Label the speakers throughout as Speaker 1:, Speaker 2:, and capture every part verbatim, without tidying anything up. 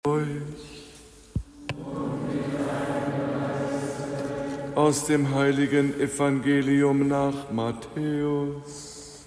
Speaker 1: Aus dem heiligen Evangelium nach Matthäus.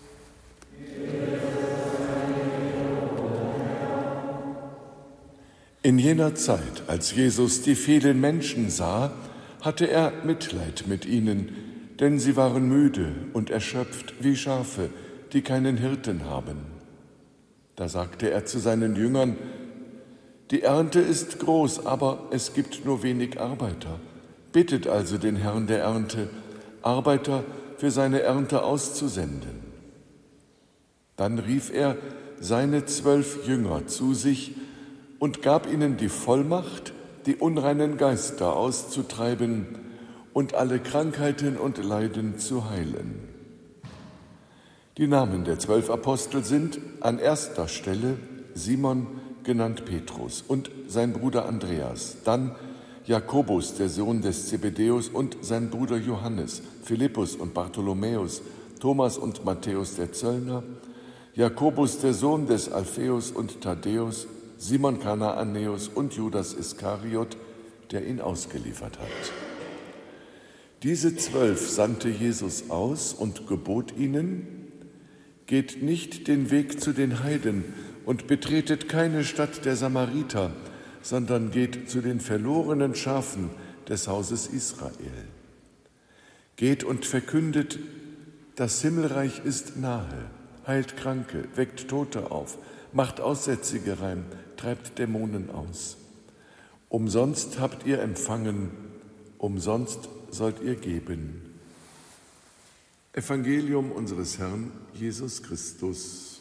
Speaker 1: In jener Zeit, als Jesus die vielen Menschen sah, hatte er Mitleid mit ihnen, denn sie waren müde und erschöpft wie Schafe, die keinen Hirten haben. Da sagte er zu seinen Jüngern: Die Ernte ist groß, aber es gibt nur wenig Arbeiter. Bittet also den Herrn der Ernte, Arbeiter für seine Ernte auszusenden. Dann rief er seine zwölf Jünger zu sich und gab ihnen die Vollmacht, die unreinen Geister auszutreiben und alle Krankheiten und Leiden zu heilen. Die Namen der zwölf Apostel sind an erster Stelle Simon, genannt Petrus, und sein Bruder Andreas, dann Jakobus, der Sohn des Zebedäus, und sein Bruder Johannes, Philippus und Bartholomäus, Thomas und Matthäus der Zöllner, Jakobus, der Sohn des Alpheus und Thaddäus, Simon Kanaanäus und Judas Iskariot, der ihn ausgeliefert hat. Diese zwölf sandte Jesus aus und gebot ihnen: Geht nicht den Weg zu den Heiden und betretet keine Stadt der Samariter, sondern geht zu den verlorenen Schafen des Hauses Israel. Geht und verkündet, das Himmelreich ist nahe, heilt Kranke, weckt Tote auf, macht Aussätzige rein, treibt Dämonen aus. Umsonst habt ihr empfangen, umsonst sollt ihr geben. Evangelium unseres Herrn Jesus Christus.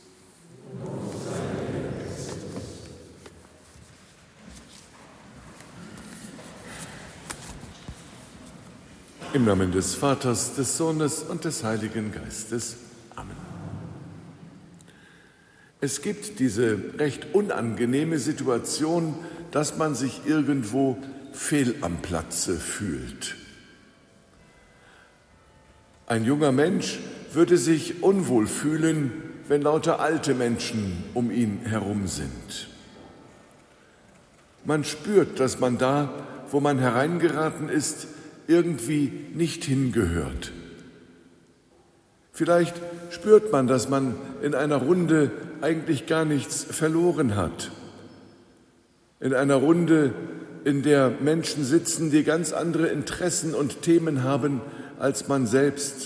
Speaker 1: Im Namen des Vaters, des Sohnes und des Heiligen Geistes. Amen. Es gibt diese recht unangenehme Situation, dass man sich irgendwo fehl am Platze fühlt. Ein junger Mensch würde sich unwohl fühlen, wenn lauter alte Menschen um ihn herum sind. Man spürt, dass man da, wo man hereingeraten ist, irgendwie nicht hingehört. Vielleicht spürt man, dass man in einer Runde eigentlich gar nichts verloren hat. In einer Runde, in der Menschen sitzen, die ganz andere Interessen und Themen haben als man selbst.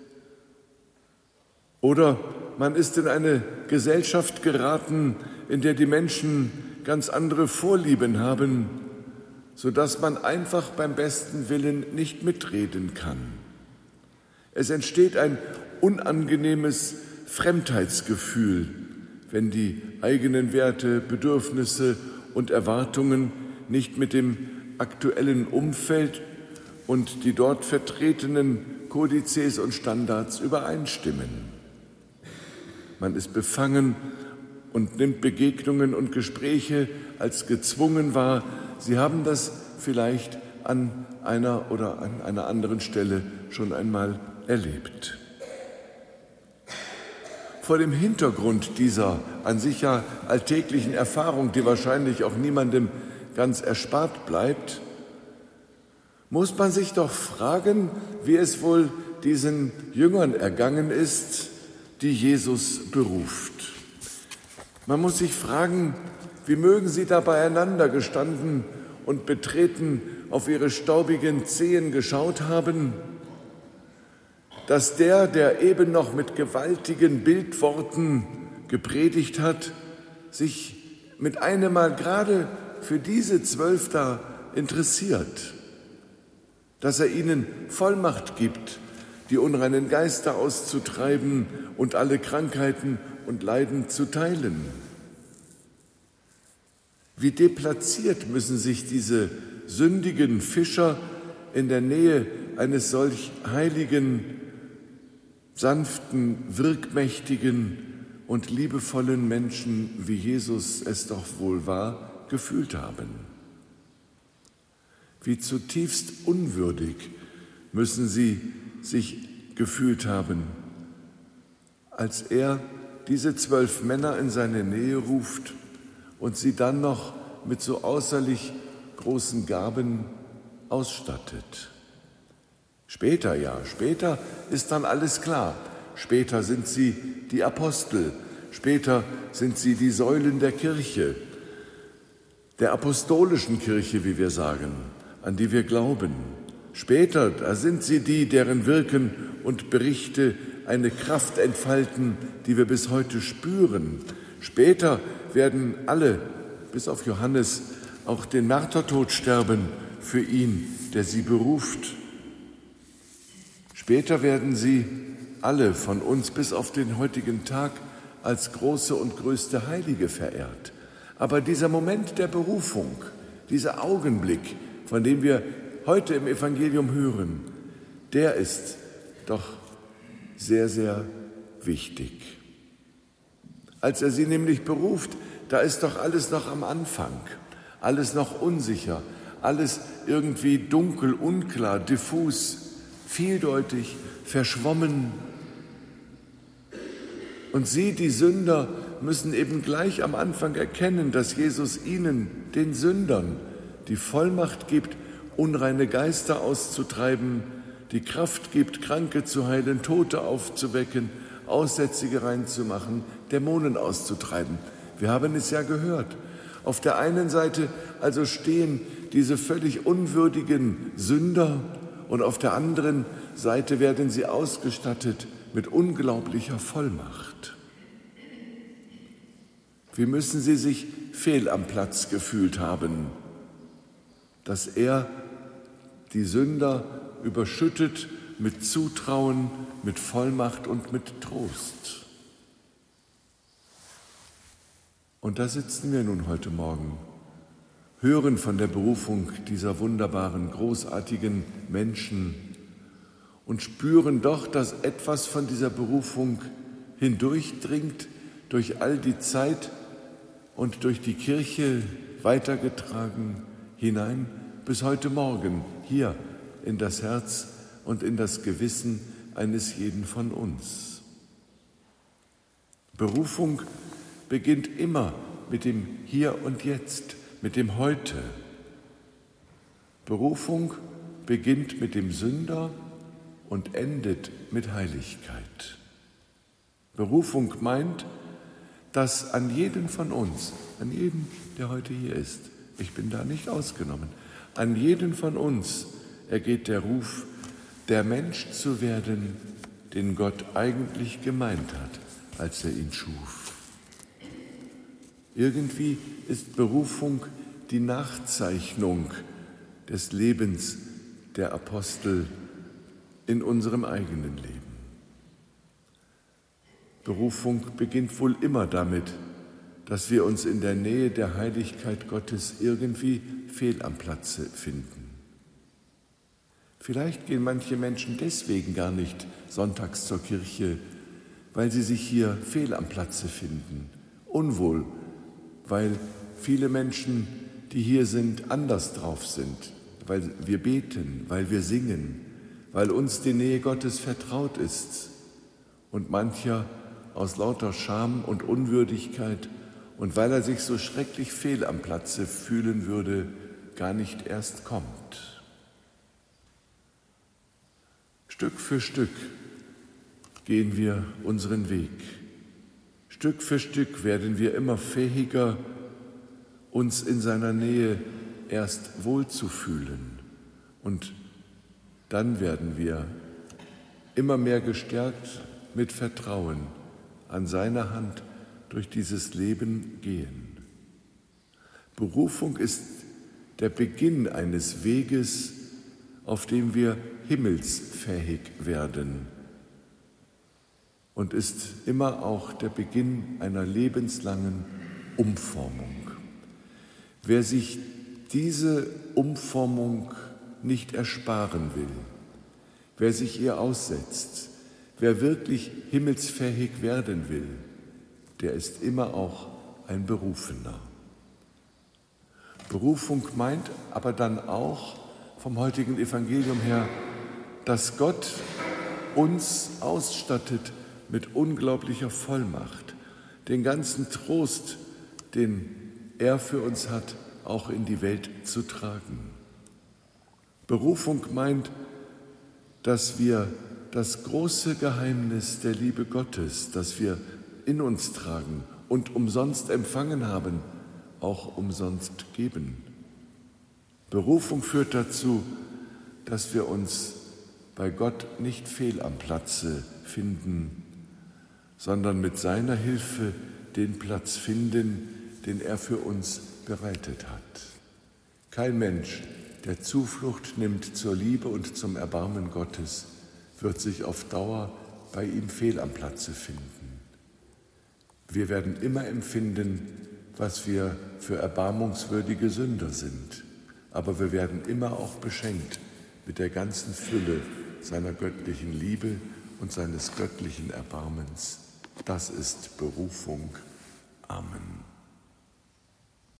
Speaker 1: Oder man ist in eine Gesellschaft geraten, in der die Menschen ganz andere Vorlieben haben, sodass man einfach beim besten Willen nicht mitreden kann. Es entsteht ein unangenehmes Fremdheitsgefühl, wenn die eigenen Werte, Bedürfnisse und Erwartungen nicht mit dem aktuellen Umfeld und die dort vertretenen Kodizes und Standards übereinstimmen. Man ist befangen und nimmt Begegnungen und Gespräche als gezwungen wahr. Sie haben das vielleicht an einer oder an einer anderen Stelle schon einmal erlebt. Vor dem Hintergrund dieser an sich ja alltäglichen Erfahrung, die wahrscheinlich auch niemandem ganz erspart bleibt, muss man sich doch fragen, wie es wohl diesen Jüngern ergangen ist, die Jesus beruft. Man muss sich fragen, wie mögen sie da beieinander gestanden und betreten auf ihre staubigen Zehen geschaut haben, dass der, der eben noch mit gewaltigen Bildworten gepredigt hat, sich mit einem Mal gerade für diese Zwölf da interessiert, dass er ihnen Vollmacht gibt, die unreinen Geister auszutreiben und alle Krankheiten und Leiden zu teilen. Wie deplatziert müssen sich diese sündigen Fischer in der Nähe eines solch heiligen, sanften, wirkmächtigen und liebevollen Menschen, wie Jesus es doch wohl war, gefühlt haben. Wie zutiefst unwürdig müssen sie sich gefühlt haben, als er diese zwölf Männer in seine Nähe ruft und sie dann noch mit so äußerlich großen Gaben ausstattet. Später, ja, später ist dann alles klar. Später sind sie die Apostel, später sind sie die Säulen der Kirche, der apostolischen Kirche, wie wir sagen, an die wir glauben. Später, da sind sie die, deren Wirken und Berichte eine Kraft entfalten, die wir bis heute spüren. Später werden alle, bis auf Johannes, auch den Märtyrtod sterben für ihn, der sie beruft. Später werden sie alle von uns bis auf den heutigen Tag als große und größte Heilige verehrt. Aber dieser Moment der Berufung, dieser Augenblick, von dem wir heute im Evangelium hören, der ist doch sehr, sehr wichtig. Als er sie nämlich beruft, da ist doch alles noch am Anfang, alles noch unsicher, alles irgendwie dunkel, unklar, diffus, vieldeutig, verschwommen. Und sie, die Sünder, müssen eben gleich am Anfang erkennen, dass Jesus ihnen, den Sündern, die Vollmacht gibt, unreine Geister auszutreiben, die Kraft gibt, Kranke zu heilen, Tote aufzuwecken, Aussätzige reinzumachen, Dämonen auszutreiben. Wir haben es ja gehört. Auf der einen Seite also stehen diese völlig unwürdigen Sünder und auf der anderen Seite werden sie ausgestattet mit unglaublicher Vollmacht. Wie müssen sie sich fehl am Platz gefühlt haben, dass er die Sünder überschüttet mit Zutrauen, mit Vollmacht und mit Trost. Und da sitzen wir nun heute Morgen, hören von der Berufung dieser wunderbaren, großartigen Menschen und spüren doch, dass etwas von dieser Berufung hindurchdringt durch all die Zeit und durch die Kirche weitergetragen hinein bis heute Morgen hier in das Herz und in das Gewissen eines jeden von uns. Berufung beginnt immer mit dem Hier und Jetzt, mit dem Heute. Berufung beginnt mit dem Sünder und endet mit Heiligkeit. Berufung meint, dass an jeden von uns, an jeden, der heute hier ist, ich bin da nicht ausgenommen, an jeden von uns ergeht der Ruf, der Mensch zu werden, den Gott eigentlich gemeint hat, als er ihn schuf. Irgendwie ist Berufung die Nachzeichnung des Lebens der Apostel in unserem eigenen Leben. Berufung beginnt wohl immer damit, dass wir uns in der Nähe der Heiligkeit Gottes irgendwie fehl am Platze finden. Vielleicht gehen manche Menschen deswegen gar nicht sonntags zur Kirche, weil sie sich hier fehl am Platze finden, unwohl, weil viele Menschen, die hier sind, anders drauf sind, weil wir beten, weil wir singen, weil uns die Nähe Gottes vertraut ist und mancher aus lauter Scham und Unwürdigkeit und weil er sich so schrecklich fehl am Platze fühlen würde, gar nicht erst kommt. Stück für Stück gehen wir unseren Weg. Stück für Stück werden wir immer fähiger, uns in seiner Nähe erst wohlzufühlen. Und dann werden wir immer mehr gestärkt mit Vertrauen an seiner Hand durch dieses Leben gehen. Berufung ist der Beginn eines Weges, auf dem wir himmelsfähig werden und ist immer auch der Beginn einer lebenslangen Umformung. Wer sich diese Umformung nicht ersparen will, wer sich ihr aussetzt, wer wirklich himmelsfähig werden will, der ist immer auch ein Berufener. Berufung meint aber dann auch vom heutigen Evangelium her, dass Gott uns ausstattet mit unglaublicher Vollmacht, den ganzen Trost, den er für uns hat, auch in die Welt zu tragen. Berufung meint, dass wir das große Geheimnis der Liebe Gottes, das wir in uns tragen und umsonst empfangen haben, auch umsonst geben. Berufung führt dazu, dass wir uns bei Gott nicht fehl am Platze finden, sondern mit seiner Hilfe den Platz finden, den er für uns bereitet hat. Kein Mensch, der Zuflucht nimmt zur Liebe und zum Erbarmen Gottes, wird sich auf Dauer bei ihm fehl am Platze finden. Wir werden immer empfinden, was wir für erbarmungswürdige Sünder sind, aber wir werden immer auch beschenkt mit der ganzen Fülle seiner göttlichen Liebe und seines göttlichen Erbarmens. Das ist Berufung. Amen.